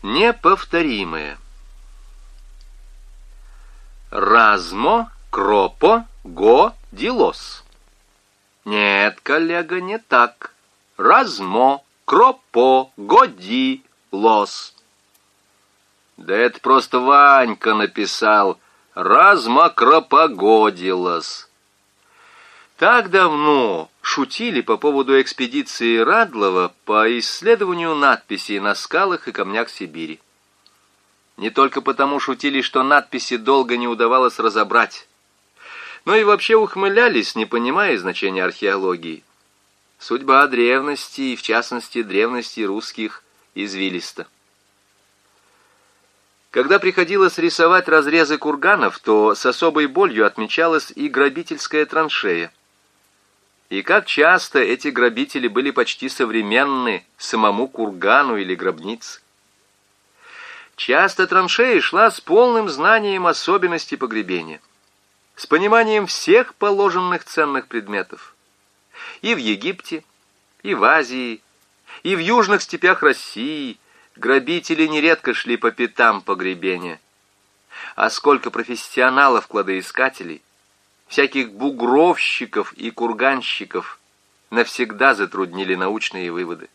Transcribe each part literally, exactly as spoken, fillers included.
Неповторимое. Размо, кропо, го, дилос. Нет, коллега, не так. Размо, кропо, годи, лос. Да это просто Ванька написал. Размокропогодилос. Так давно шутили по поводу экспедиции Радлова по исследованию надписей на скалах и камнях Сибири. Не только потому шутили, что надписи долго не удавалось разобрать, но и вообще ухмылялись, не понимая значения археологии. Судьба древности, и в частности древности русских, извилиста. Когда приходилось рисовать разрезы курганов, то с особой болью отмечалась и грабительская траншея. И как часто эти грабители были почти современны самому кургану или гробнице. Часто траншея шла с полным знанием особенностей погребения, с пониманием всех положенных ценных предметов. И в Египте, и в Азии, и в южных степях России грабители нередко шли по пятам погребения. А сколько профессионалов-кладоискателей, всяких бугровщиков и курганщиков навсегда затруднили научные выводы.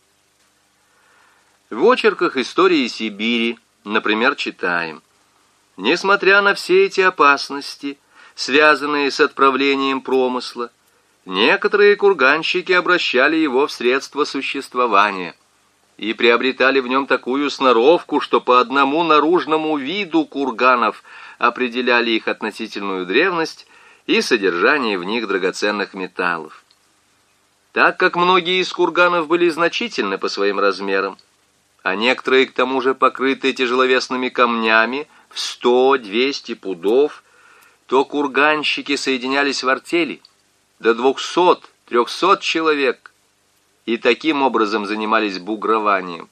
В очерках истории Сибири, например, читаем: несмотря на все эти опасности, связанные с отправлением промысла, некоторые курганщики обращали его в средство существования и приобретали в нем такую сноровку, что по одному наружному виду курганов определяли их относительную древность и содержание в них драгоценных металлов. Так как многие из курганов были значительны по своим размерам, а некоторые к тому же покрыты тяжеловесными камнями в сто-двести пудов, то курганщики соединялись в артели до двухсот-трехсот человек и таким образом занимались бугрованием.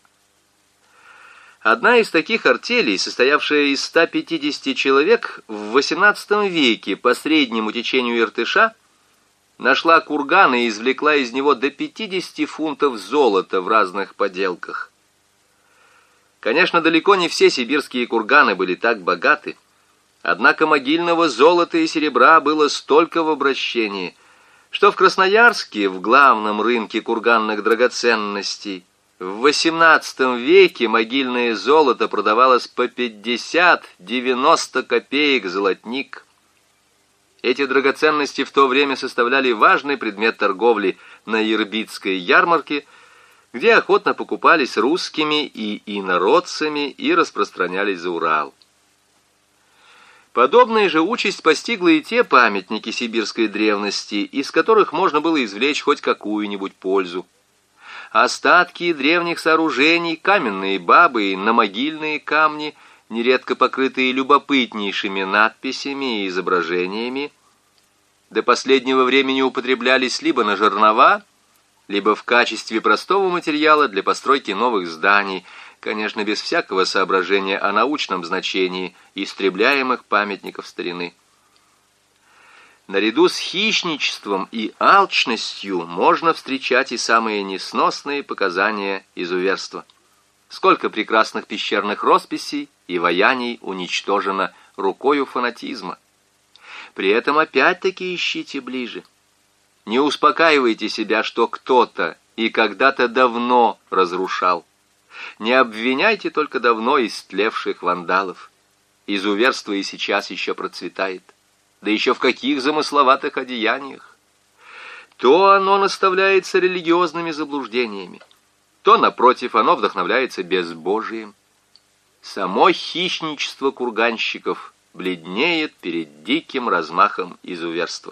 Одна из таких артелей, состоявшая из ста пятидесяти человек, в восемнадцатом веке по среднему течению Иртыша нашла курган и извлекла из него до пятидесяти фунтов золота в разных поделках. Конечно, далеко не все сибирские курганы были так богаты, однако могильного золота и серебра было столько в обращении, что в Красноярске, в главном рынке курганных драгоценностей, в восемнадцатом веке могильное золото продавалось по пятьдесят-девяносто копеек золотник. Эти драгоценности в то время составляли важный предмет торговли на Ирбитской ярмарке, где охотно покупались русскими и инородцами и распространялись за Урал. Подобная же участь постигла и те памятники сибирской древности, из которых можно было извлечь хоть какую-нибудь пользу. Остатки древних сооружений, каменные бабы и намогильные камни, нередко покрытые любопытнейшими надписями и изображениями, до последнего времени употреблялись либо на жернова, либо в качестве простого материала для постройки новых зданий, конечно, без всякого соображения о научном значении истребляемых памятников старины. Наряду с хищничеством и алчностью можно встречать и самые несносные показания изуверства. Сколько прекрасных пещерных росписей и ваяний уничтожено рукою фанатизма. При этом опять-таки ищите ближе. Не успокаивайте себя, что кто-то и когда-то давно разрушал. Не обвиняйте только давно истлевших вандалов. Изуверство и сейчас еще процветает. Да еще в каких замысловатых одеяниях. То оно наставляется религиозными заблуждениями, то, напротив, оно вдохновляется безбожием. Само хищничество курганщиков бледнеет перед диким размахом изуверства.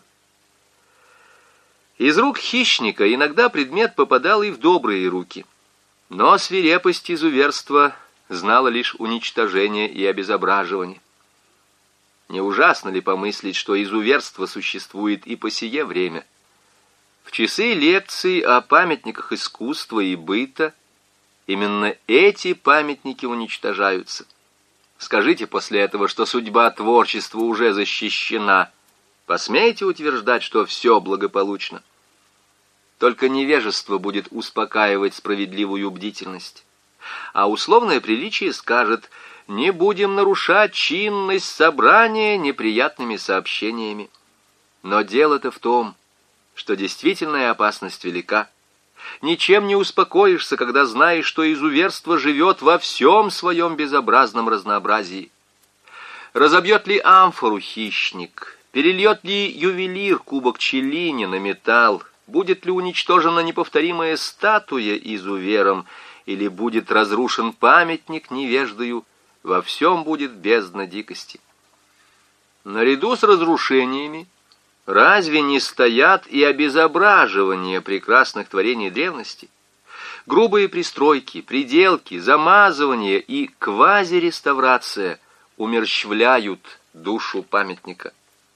Из рук хищника иногда предмет попадал и в добрые руки, но свирепость изуверства знала лишь уничтожение и обезображивание. Не ужасно ли помыслить, что изуверство существует и по сие время? В часы лекций о памятниках искусства и быта именно эти памятники уничтожаются. Скажите после этого, что судьба творчества уже защищена. Посмеете утверждать, что все благополучно? Только невежество будет успокаивать справедливую бдительность. А условное приличие скажет: не будем нарушать чинность собрания неприятными сообщениями. Но дело-то в том, что действительная опасность велика. Ничем не успокоишься, когда знаешь, что изуверство живет во всем своем безобразном разнообразии. Разобьет ли амфору хищник, перельет ли ювелир кубок челини на металл, будет ли уничтожена неповторимая статуя изувером, или будет разрушен памятник невеждою, во всем будет бездна дикости. Наряду с разрушениями разве не стоят и обезображивания прекрасных творений древности? Грубые пристройки, приделки, замазывания и квазиреставрация умерщвляют душу памятника.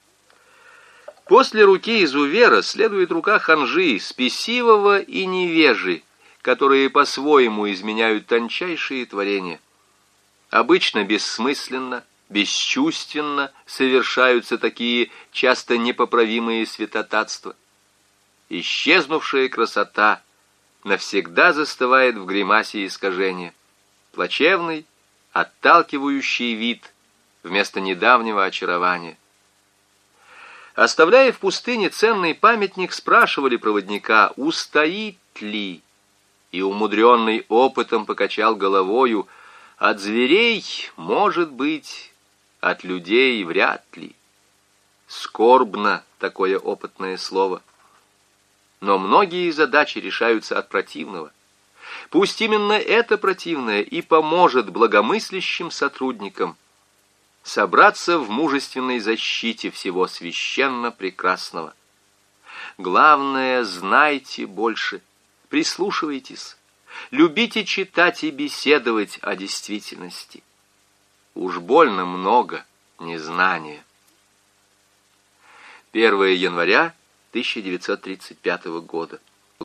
После руки изувера следует рука ханжи, спесивого и невежи, которые по-своему изменяют тончайшие творения. Обычно бессмысленно, бесчувственно совершаются такие часто непоправимые святотатства. Исчезнувшая красота навсегда застывает в гримасе искажения. Плачевный, отталкивающий вид вместо недавнего очарования. Оставляя в пустыне ценный памятник, спрашивали проводника, устоит ли, и умудренный опытом покачал головою: от зверей, может быть, от людей вряд ли. Скорбно такое опытное слово. Но многие задачи решаются от противного. Пусть именно это противное и поможет благомыслящим сотрудникам собраться в мужественной защите всего священно прекрасного. Главное, знайте больше, прислушивайтесь, любите читать и беседовать о действительности. Уж больно много незнания. первое января тысяча девятьсот тридцать пятого года.